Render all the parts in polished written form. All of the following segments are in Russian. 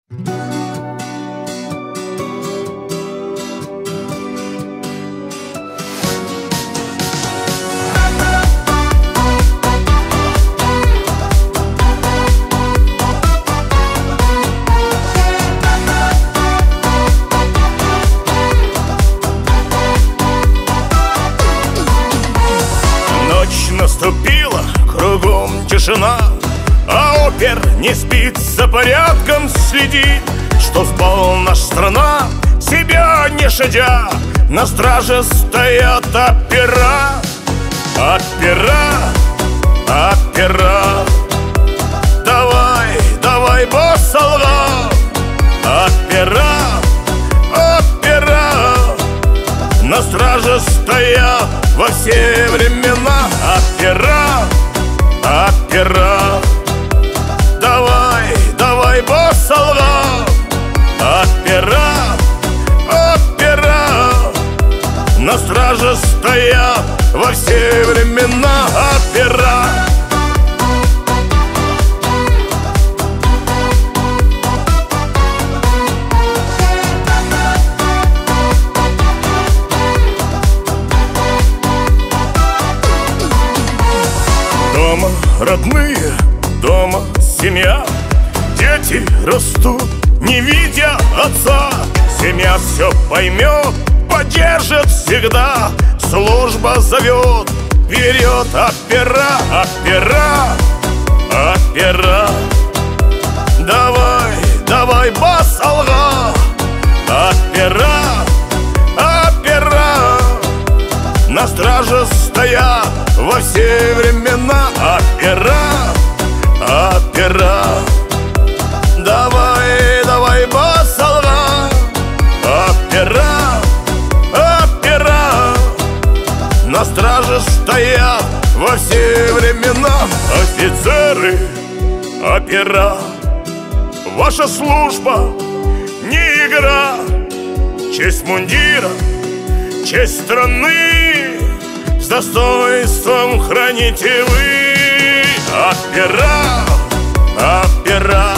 Ночь наступила, кругом тишина, а опер не спит, за порядком следит. Что спала наша страна, себя не щадя, на страже стоят опера. Опера, опера, давай, давай, босс, солдат. Опера, опера, на страже стоят во все времена. Опера, опера, давай, давай, босс, солдат. Опера, опера, на страже стоят во все времена. Опера. Дома родные, дома семья, дети растут, не видя отца. Семья все поймет, поддержит всегда, служба зовет вперед. Опера, опера, опера, давай, давай, босс, солдат. Опера, опера, на страже стоят во все времена. Опера, опера, давай, давай, босс, солдат. Опера, опера, на страже стоят во все времена. Офицеры, опера, ваша служба не игра. Честь мундира, честь страны с достоинством храните вы. Опера, опера,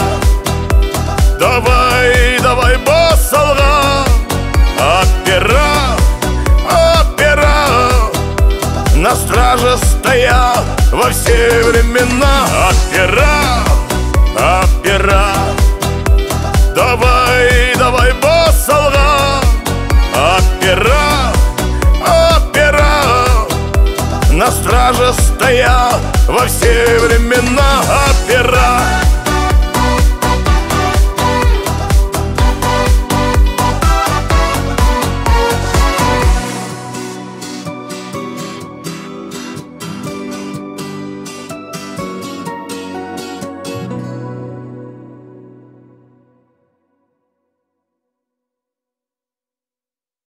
давай, давай, босс, солдат. Опера, опера, на страже стоят во все времена. Опера, опера, давай, давай, босс, солдат. Опера, опера, на страже стоят во все времена. Опера.